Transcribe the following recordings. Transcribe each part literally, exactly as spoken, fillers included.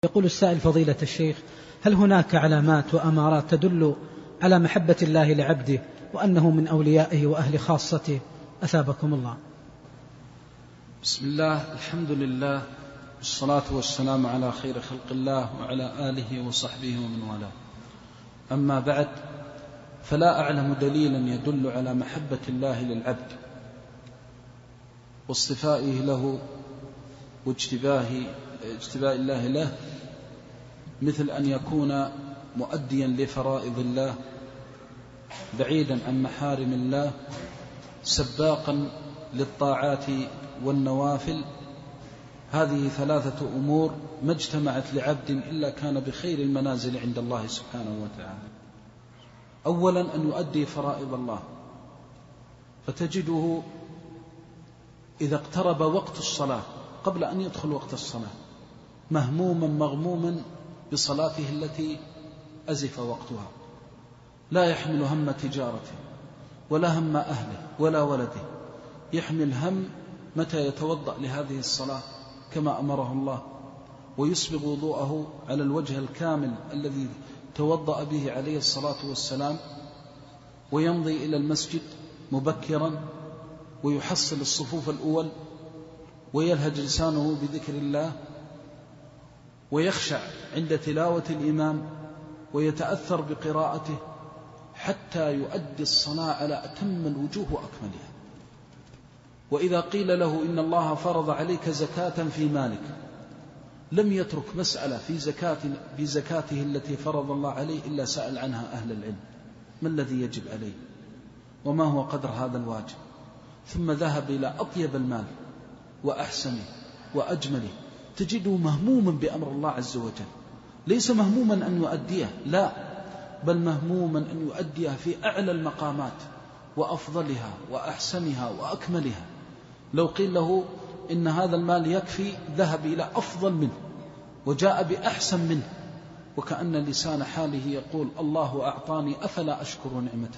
يقول السائل فضيلة الشيخ: هل هناك علامات وأمارات تدل على محبة الله لعبده وأنه من أوليائه وأهل خاصته؟ أثابكم الله. بسم الله، الحمد لله، والصلاة والسلام على خير خلق الله وعلى آله وصحبه ومن والاه. أما بعد، فلا أعلم دليلا يدل على محبة الله للعبد واصطفائه له واجتباه اجتباء الله له مثل أن يكون مؤديا لفرائض الله، بعيدا عن محارم الله، سباقا للطاعات والنوافل. هذه ثلاثة أمور ما اجتمعت لعبد إلا كان بخير المنازل عند الله سبحانه وتعالى. أولا أن يؤدي فرائض الله، فتجده إذا اقترب وقت الصلاة قبل أن يدخل وقت الصلاة مهموما مغموما بصلاته التي أزف وقتها، لا يحمل هم تجارته ولا هم أهله ولا ولده، يحمل هم متى يتوضأ لهذه الصلاة كما أمره الله، ويسبغ وضوءه على الوجه الكامل الذي توضأ به عليه الصلاة والسلام، ويمضي إلى المسجد مبكرا ويحصل الصفوف الأول، ويلهج لسانه بذكر الله، ويخشع عند تلاوة الإمام، ويتأثر بقراءته حتى يؤدي الصلاة على أتم الوجوه وأكملها. وإذا قيل له إن الله فرض عليك زكاة في مالك، لم يترك مسألة في زكاة في زكاته التي فرض الله عليه إلا سأل عنها أهل العلم: ما الذي يجب عليه وما هو قدر هذا الواجب؟ ثم ذهب إلى أطيب المال وأحسنه وأجمله، تجده مهموما بأمر الله عز وجل، ليس مهموما أن يؤديه، لا، بل مهموما أن يؤديه في أعلى المقامات وأفضلها وأحسنها وأكملها. لو قيل له إن هذا المال يكفي، ذهب إلى أفضل منه وجاء بأحسن منه، وكأن لسان حاله يقول: الله أعطاني أفلا أشكر نعمته.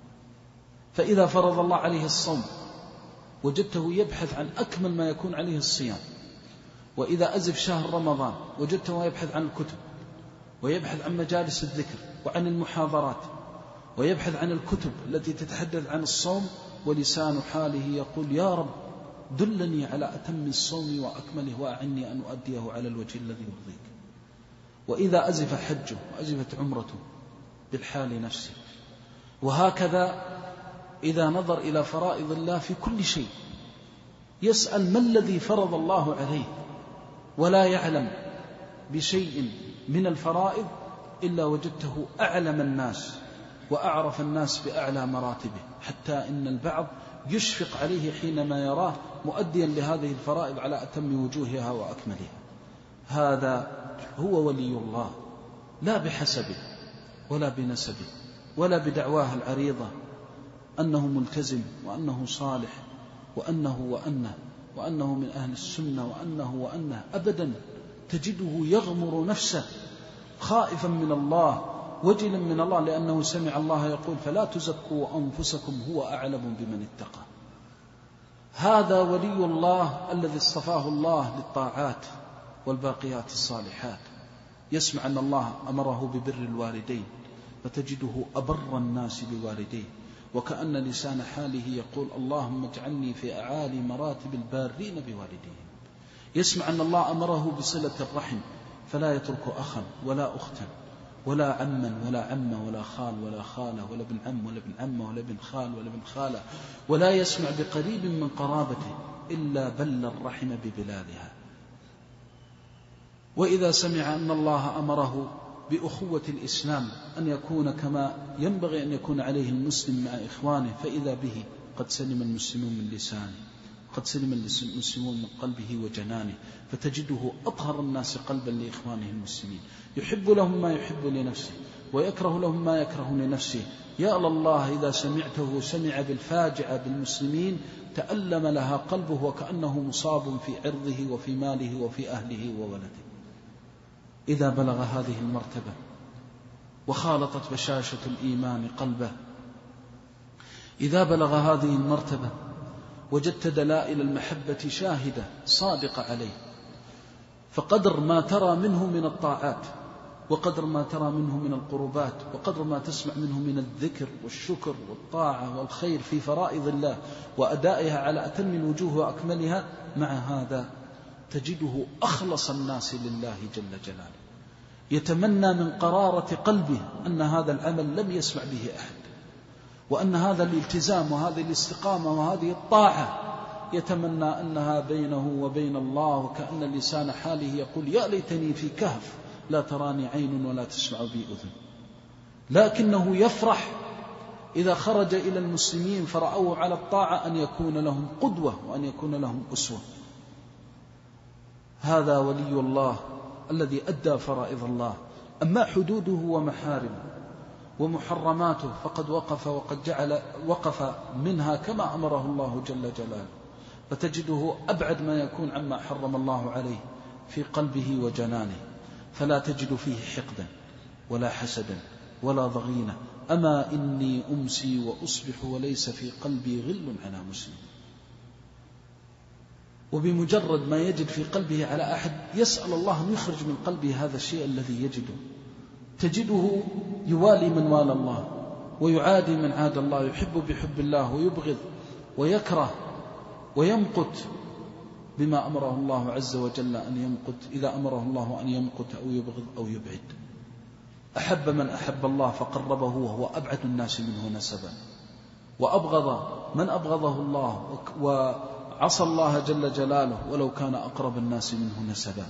فإذا فرض الله عليه الصوم وجدته يبحث عن أكمل ما يكون عليه الصيام، وإذا أزف شهر رمضان وجدته يبحث عن الكتب، ويبحث عن مجالس الذكر وعن المحاضرات، ويبحث عن الكتب التي تتحدث عن الصوم، ولسان حاله يقول: يا رب دلني على أتم الصوم وأكمله وأعني أن أؤديه على الوجه الذي يرضيك. وإذا أزف حجه وأزفت عمرته بالحال نفسه. وهكذا إذا نظر إلى فرائض الله في كل شيء يسأل: ما الذي فرض الله عليه؟ ولا يعلم بشيء من الفرائض إلا وجدته أعلم الناس وأعرف الناس بأعلى مراتبه، حتى إن البعض يشفق عليه حينما يراه مؤديا لهذه الفرائض على أتم وجوهها وأكملها. هذا هو ولي الله، لا بحسبه ولا بنسبه ولا بدعواه العريضة أنه ملتزم وأنه صالح وأنه وأنه وأنه من أهل السنة وأنه وأنه، أبدا. تجده يغمر نفسه خائفا من الله وجلا من الله، لأنه سمع الله يقول: فلا تزكوا أنفسكم هو أعلم بمن اتقى. هذا ولي الله الذي اصطفاه الله للطاعات والباقيات الصالحات. يسمع أن الله أمره ببر الوالدين، فتجده أبر الناس بوالديه، وكأن لسان حاله يقول: اللهم اجعلني في أعالي مراتب البارين بوالديهم. يسمع أن الله أمره بصلة الرحم، فلا يترك أخا ولا أختا ولا عما ولا عمة ولا خال ولا خالة ولا ابن عم ولا ابن عمة ولا ابن خال ولا ابن خالة، ولا يسمع بقريب من قرابته إلا بل الرحم ببلادها. وإذا سمع أن الله أمره بأخوة الإسلام، أن يكون كما ينبغي أن يكون عليه المسلم مع إخوانه، فإذا به قد سلم المسلمون من لسانه، قد سلم المسلمون من قلبه وجنانه، فتجده أطهر الناس قلبا لإخوانه المسلمين، يحب لهم ما يحب لنفسه ويكره لهم ما يكره لنفسه. يا الله، إذا سمعته سمع بالفاجعة بالمسلمين تألم لها قلبه، وكأنه مصاب في عرضه وفي ماله وفي أهله وولده. إذا بلغ هذه المرتبة وخالطت بشاشة الإيمان قلبه، إذا بلغ هذه المرتبة وجدت دلائل المحبة شاهدة صادقة عليه، فقدر ما ترى منه من الطاعات، وقدر ما ترى منه من القربات، وقدر ما تسمع منه من الذكر والشكر والطاعة والخير في فرائض الله وأدائها على أتم الوجوه وأكملها، مع هذا تجده أخلص الناس لله جل جلاله، يتمنى من قرارة قلبه أن هذا العمل لم يسمع به أحد، وأن هذا الالتزام وهذه الاستقامة وهذه الطاعة يتمنى أنها بينه وبين الله، وكأن لسان حاله يقول يا ليتني في كهف لا تراني عين ولا تسمع بي أذن. لكنه يفرح إذا خرج إلى المسلمين فرأوه على الطاعة أن يكون لهم قدوة وأن يكون لهم أسوة. هذا ولي الله الذي أدى فرائض الله. أما حدوده ومحارمه ومحرماته فقد وقف وقد جعل وقف منها كما أمره الله جل جلاله، فتجده أبعد ما يكون عما حرم الله عليه في قلبه وجنانه، فلا تجد فيه حقدا ولا حسدا ولا ضغينة. أما إني أمسي وأصبح وليس في قلبي غل على مسلم. وبمجرد ما يجد في قلبه على أحد يسأل الله أن يخرج من قلبه هذا الشيء الذي يجده. تجده يوالي من والى الله ويعادي من عاد الله، يحب بحب الله ويبغض ويكره ويمقت بما أمره الله عز وجل أن يمقت، إذا أمره الله أن يمقت أو يبغض أو يبعد. أحب من أحب الله فقربه وهو أبعد الناس منه نسبا، وأبغض من أبغضه الله وعصى الله جل جلاله ولو كان أقرب الناس منه نسبا.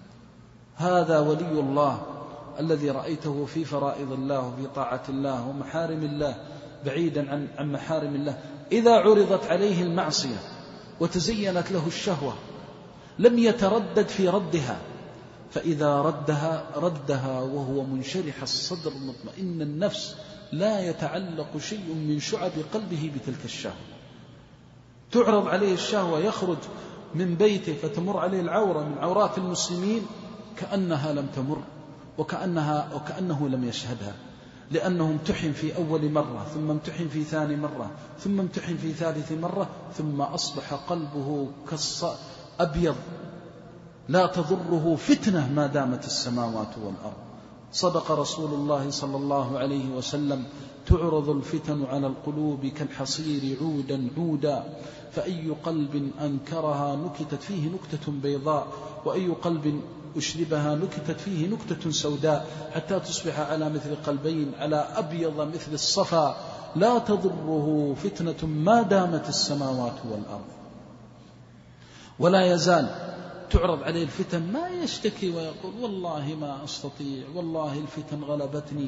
هذا ولي الله الذي رأيته في فرائض الله وفي طاعة الله ومحارم الله، بعيدا عن عن محارم الله. إذا عرضت عليه المعصية وتزينت له الشهوة لم يتردد في ردها، فإذا ردها ردها وهو منشرح الصدر مطمئن النفس، لا يتعلق شيء من شعب قلبه بتلك الشهوة. تعرض عليه الشهوة يخرج من بيته فتمر عليه العورة من عورات المسلمين كأنها لم تمر، وكأنها وكأنه لم يشهدها، لأنه امتحن في أول مرة، ثم امتحن في ثاني مرة، ثم امتحن في ثالث مرة، ثم أصبح قلبه كالأبيض لا تضره فتنة ما دامت السماوات والأرض. صدق رسول الله صلى الله عليه وسلم: تعرض الفتن على القلوب كالحصير عودا عودا، فأي قلب أنكرها نكتت فيه نكتة بيضاء، وأي قلب أشربها نكتت فيه نكتة سوداء، حتى تصبح على مثل قلبين على أبيض مثل الصفا، لا تضره فتنة ما دامت السماوات والأرض. ولا يزال تعرض عليه الفتن ما يشتكي ويقول والله ما أستطيع، والله الفتن غلبتني.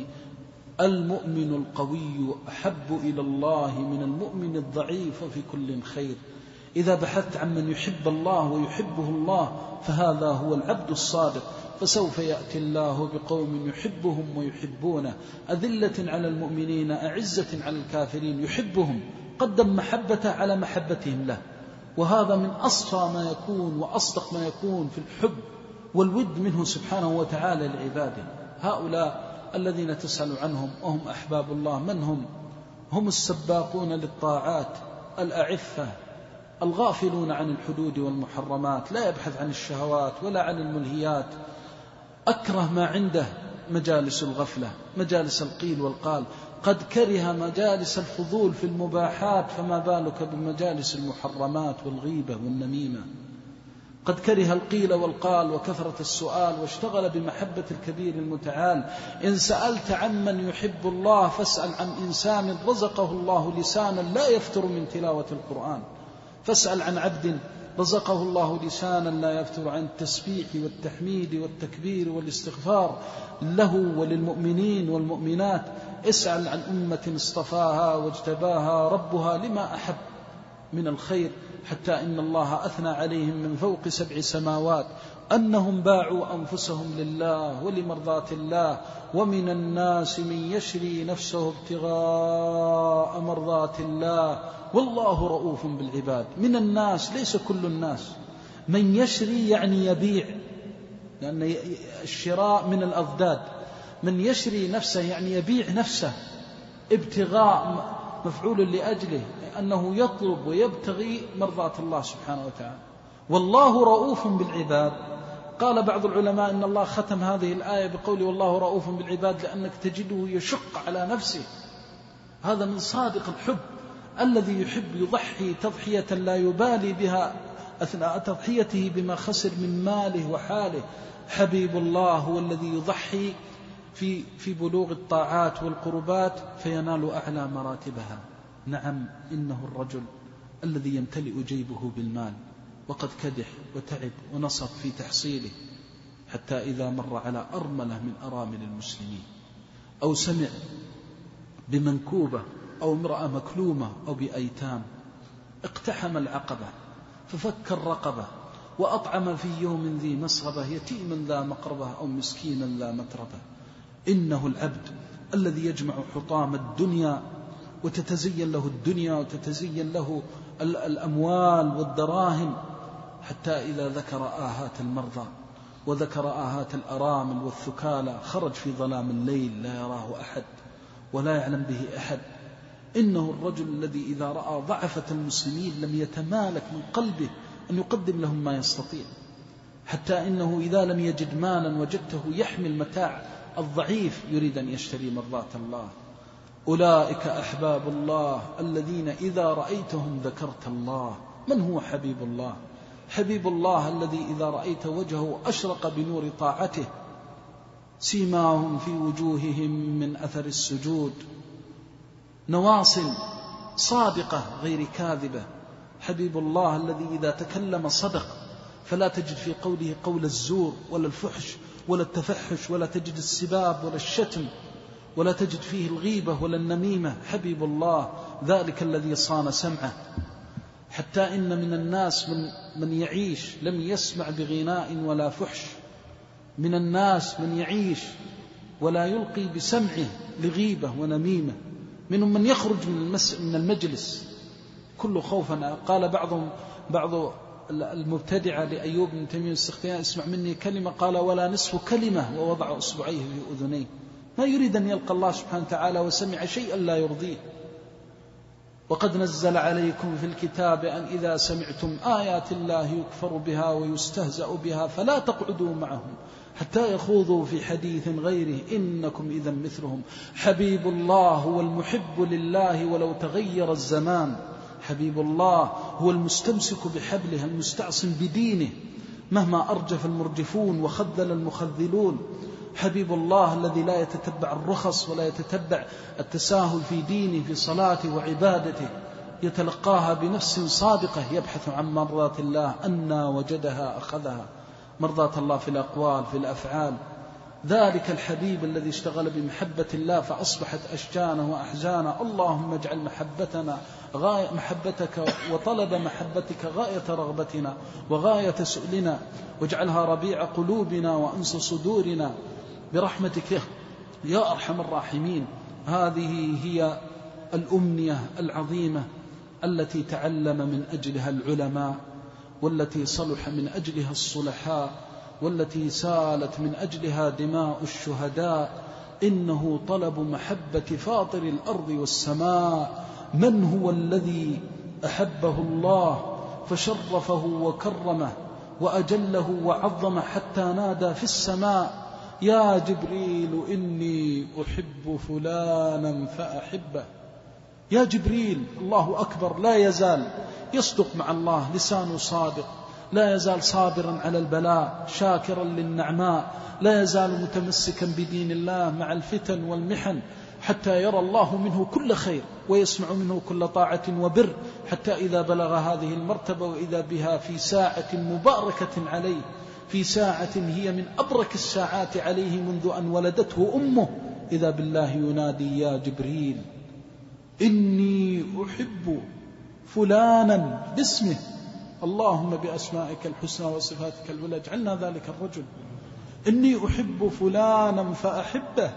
المؤمن القوي أحب إلى الله من المؤمن الضعيف في كل خير. إذا بحثت عن من يحب الله ويحبه الله فهذا هو العبد الصادق، فسوف يأتي الله بقوم يحبهم ويحبونه، أذلة على المؤمنين أعزة على الكافرين، يحبهم، قدم محبته على محبتهم له. وهذا من أصفى ما يكون وأصدق ما يكون في الحب والود منه سبحانه وتعالى لعباده. هؤلاء الذين تسأل عنهم وهم أحباب الله من هم؟ هم السباقون للطاعات الأعفة الغافلون عن الحدود والمحرمات، لا يبحث عن الشهوات ولا عن الملهيات. أكره ما عنده مجالس الغفلة، مجالس القيل والقال. قد كره مجالس الفضول في المباحات، فما بالك بمجالس المحرمات والغيبة والنميمة. قد كره القيل والقال وكثرة السؤال، واشتغل بمحبة الكبير المتعال. إن سألت عن من يحب الله فاسأل عن إنسان رزقه الله لسانا لا يفتر من تلاوة القرآن، فاسأل عن عبد رزقه الله لسانا لا يفتر عن التسبيح والتحميد والتكبير والاستغفار له وللمؤمنين والمؤمنات. اسأل عن أمة اصطفاها واجتباها ربها لما أحب من الخير، حتى إن الله أثنى عليهم من فوق سبع سماوات أنهم باعوا أنفسهم لله ولمرضاة الله. ومن الناس من يشري نفسه ابتغاء مرضات الله والله رؤوف بالعباد. من الناس ليس كل الناس، من يشري يعني يبيع، لأن الشراء من الأضداد. من يشري نفسه يعني يبيع نفسه، ابتغاء مفعول لأجله، أنه يطلب ويبتغي مرضاة الله سبحانه وتعالى. والله رؤوف بالعباد، قال بعض العلماء إن الله ختم هذه الآية بقوله والله رؤوف بالعباد لأنك تجده يشق على نفسه. هذا من صادق الحب الذي يحب يضحي تضحية لا يبالي بها أثناء تضحيته بما خسر من ماله وحاله. حبيب الله هو الذي يضحي في في بلوغ الطاعات والقربات فينال أعلى مراتبها. نعم، إنه الرجل الذي يمتلئ جيبه بالمال وقد كدح وتعب ونصب في تحصيله، حتى إذا مر على أرملة من أرامل المسلمين أو سمع بمنكوبة أو امرأة مكلومة أو بأيتام اقتحم العقبة ففك الرقبة وأطعم في يوم ذي مسغبة يتيما ذا مقربة أو مسكينا ذا متربة. إنه العبد الذي يجمع حطام الدنيا وتتزين له الدنيا وتتزين له الأموال والدراهم، حتى إذا ذكر آهات المرضى وذكر آهات الأرامل والثكالى خرج في ظلام الليل لا يراه أحد ولا يعلم به أحد. إنه الرجل الذي إذا رأى ضعفة المسلمين لم يتمالك من قلبه أن يقدم لهم ما يستطيع، حتى إنه إذا لم يجد مالا وجدته يحمل متاع الضعيف يريد أن يشتري مرضاة الله. أولئك أحباب الله الذين إذا رأيتهم ذكرت الله. من هو حبيب الله؟ حبيب الله الذي إذا رأيت وجهه أشرق بنور طاعته، سيماهم في وجوههم من أثر السجود، نواصل صادقة غير كاذبة. حبيب الله الذي إذا تكلم صدق، فلا تجد في قوله قول الزور ولا الفحش ولا التفحش، ولا تجد السباب ولا الشتم، ولا تجد فيه الغيبة ولا النميمة. حبيب الله ذلك الذي صان سمعه، حتى إن من الناس من, من يعيش لم يسمع بغناء ولا فحش، من الناس من يعيش ولا يلقي بسمعه لغيبة ونميمة، منهم من يخرج من المجلس كل خوفا. قال بعضهم بعض المبتدعة لأيوب بن تيمية السختياني اسمع مني كلمة، قال ولا نصف كلمة، ووضع أصبعيه في أذنيه. ما يريد أن يلقى الله سبحانه وتعالى وسمع شيئا لا يرضيه. وقد نزل عليكم في الكتاب أن إذا سمعتم آيات الله يكفر بها ويستهزأ بها فلا تقعدوا معهم حتى يخوضوا في حديث غيره إنكم إذا مثلهم. حبيب الله هو المحب لله ولو تغير الزمان. حبيب الله هو المستمسك بحبله المستعصم بدينه مهما أرجف المرجفون وخذل المخذلون. حبيب الله الذي لا يتتبع الرخص ولا يتتبع التساهل في دينه في صلاته وعبادته، يتلقاها بنفس صادقة يبحث عن مرضات الله، أنى وجدها أخذها. مرضات الله في الأقوال في الأفعال. ذلك الحبيب الذي اشتغل بمحبة الله فأصبحت أشجانه وأحزانه. اللهم اجعل محبتنا غاية محبتك وطلب محبتك غاية رغبتنا وغاية سؤلنا، واجعلها ربيع قلوبنا وأنس صدورنا برحمتك يا أرحم الراحمين. هذه هي الأمنية العظيمة التي تعلم من أجلها العلماء، والتي صلح من أجلها الصلحاء، والتي سالت من أجلها دماء الشهداء. إنه طلب محبة فاطر الأرض والسماء. من هو الذي أحبه الله فشرفه وكرمه وأجله وعظمه حتى نادى في السماء يا جبريل إني أحب فلانا فأحبه. يا جبريل، الله أكبر، لا يزال يصدق مع الله، لسانه صادق، لا يزال صابرا على البلاء شاكرا للنعماء، لا يزال متمسكا بدين الله مع الفتن والمحن، حتى يرى الله منه كل خير ويسمع منه كل طاعة وبر، حتى إذا بلغ هذه المرتبة وإذا بها في ساعة مباركة عليه، في ساعة هي من أبرك الساعات عليه منذ أن ولدته أمه، إذا بالله ينادي يا جبريل إني أحب فلانا باسمه. اللهم بأسمائك الحسنى وصفاتك العلى اجعلنا ذلك الرجل. إني أحب فلانا فأحبه،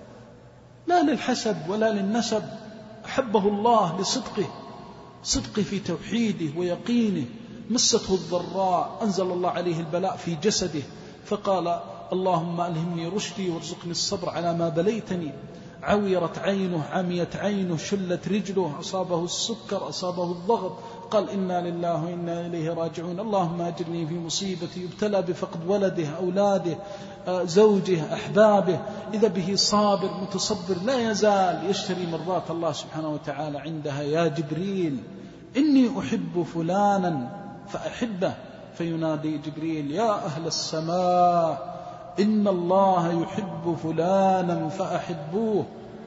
لا للحسب ولا للنسب، أحبه الله لصدقه، صدقه في توحيده ويقينه. مسته الضراء أنزل الله عليه البلاء في جسده فقال اللهم ألهمني رشدي وارزقني الصبر على ما بليتني. عويرت عينه، عميت عينه، شلت رجله، أصابه السكر، أصابه الضغط، قال إنا لله وإنا إليه راجعون، اللهم أجرني في مصيبتي. يبتلى بفقد ولده، أولاده، زوجه، أحبابه، إذا به صابر متصبر لا يزال يشتري مرضات الله سبحانه وتعالى عندها. يا جبريل إني أحب فلانا فأحبه، فينادي جبريل يا أهل السماء إن الله يحب فلانا فأحبوه.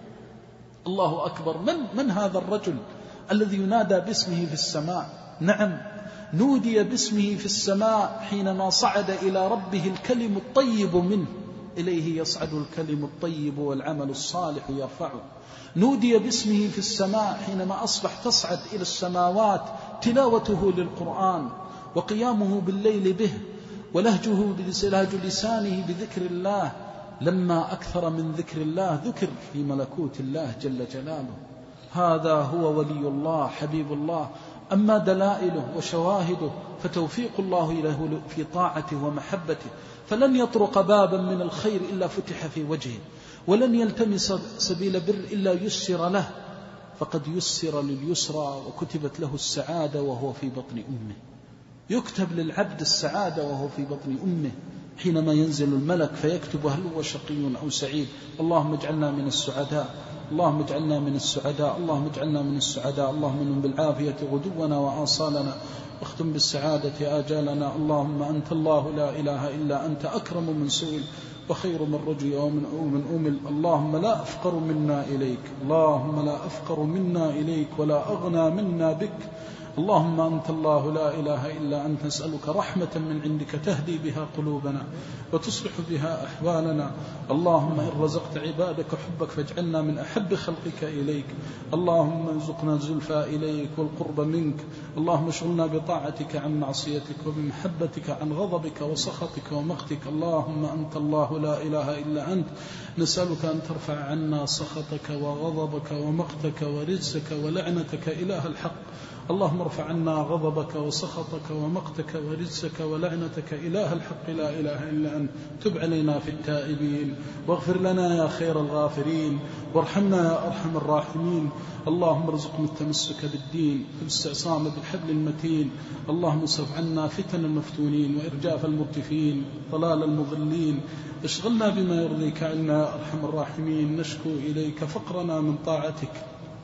الله أكبر. من, من هذا الرجل الذي ينادى باسمه في السماء؟ نعم، نودي باسمه في السماء حينما صعد إلى ربه الكلم الطيب منه، إليه يصعد الكلم الطيب والعمل الصالح يرفعه. نودي باسمه في السماء حينما أصبح تصعد إلى السماوات تلاوته للقرآن وقيامه بالليل به، ولهجه بلهج لسانه بذكر الله. لما أكثر من ذكر الله ذكر في ملكوت الله جل جلاله. هذا هو ولي الله حبيب الله. أما دلائله وشواهده فتوفيق الله له في طاعته ومحبته، فلن يطرق بابا من الخير إلا فتح في وجهه، ولن يلتمس سبيل بر إلا يسر له، فقد يسر لليسرى وكتبت له السعادة وهو في بطن أمه. يكتب للعبد السعادة وهو في بطن أمه حينما ينزل الملك فيكتب هل هو شقي أو سعيد. اللهم اجعلنا من السعداء، اللهم اجعلنا من السعداء، اللهم اجعلنا من السعداء. اللهم انم بالعافية غدونا وآصالنا، واختم بالسعادة آجالنا. اللهم أنت الله لا إله إلا أنت، أكرم من سئل وخير من رجي ومن من أمل. اللهم لا أفقر منا إليك، اللهم لا أفقر منا إليك ولا أغنى منا بك. اللهم أنت الله لا إله إلا أنت، نسألك رحمة من عندك تهدي بها قلوبنا وتصلح بها أحوالنا. اللهم إن رزقت عبادك حبك فاجعلنا من أحب خلقك إليك. اللهم ارزقنا الزلفى إليك والقرب منك. اللهم اشغلنا بطاعتك عن معصيتك وبمحبتك عن غضبك وسخطك ومقتك. اللهم أنت الله لا إله إلا أنت، نسألك أن ترفع عنا سخطك وغضبك ومقتك ورجسك ولعنتك إله الحق. اللهم ارفع عنا غضبك وسخطك ومقتك ورجسك ولعنتك إله الحق لا إله إلا أنت. تب علينا في التائبين، واغفر لنا يا خير الغافرين، وارحمنا يا أرحم الراحمين. اللهم ارزقنا التمسك بالدين والاستعصام بالحبل المتين. اللهم اصرف عنا فتن المفتونين وإرجاف المرجفين ضلال المضلين. اشغلنا بما يرضيك عنا يا أرحم الراحمين. نشكو إليك فقرنا من طاعتك،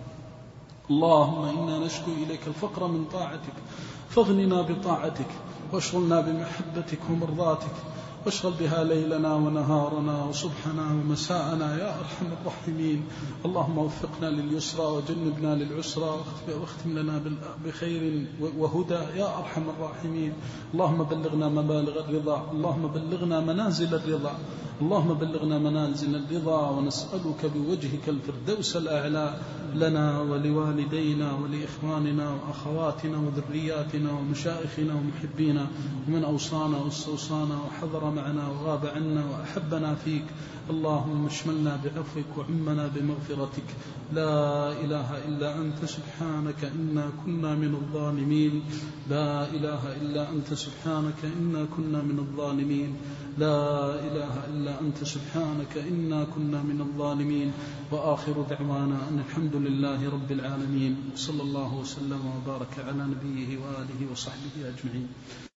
اللهم إنا نشكو إليك الفقر من طاعتك، فاغننا بطاعتك واشغلنا بمحبتك ومرضاتك، واشغل بها ليلنا ونهارنا وصبحنا ومساءنا يا أرحم الراحمين. اللهم وفقنا لليسرى وجنبنا للعسرى، واختم لنا بخير وهدى يا أرحم الراحمين. اللهم بلغنا مبالغ الرضا، اللهم بلغنا منازل الرضا، اللهم بلغنا منازل الرضا، ونسألك بوجهك الفردوس الأعلى لنا ولوالدينا ولإخواننا وأخواتنا وذرياتنا ومشائخنا ومحبينا ومن أوصانا واستوصانا وحضر معنا وغاب عنا وأحبنا فيك. اللهم اشملنا بعفوك وعمنا بمغفرتك. لا إله إلا أنت سبحانك إنا كنا من الظالمين، لا إله إلا أنت سبحانك إنا كنا من الظالمين، لا إله إلا أنت سبحانك إنا كنا من الظالمين. وآخر دعوانا أن الحمد لله رب العالمين، صلى الله وسلم وبارك على نبيه وآله وصحبه أجمعين.